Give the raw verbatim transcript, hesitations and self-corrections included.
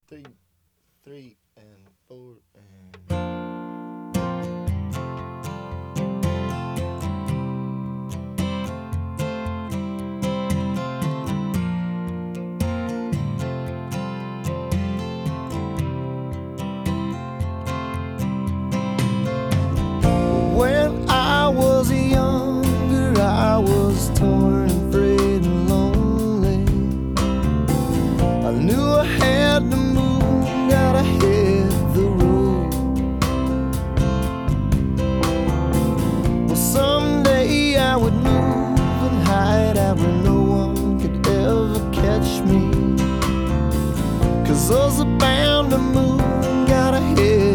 three, three, and four, and. When I was younger, I was torn and frayed and lonely. I knew I had to move, gotta hit the road. Well, someday I would move and hide out where no one could ever catch me. Cause those are bound to move, gotta hit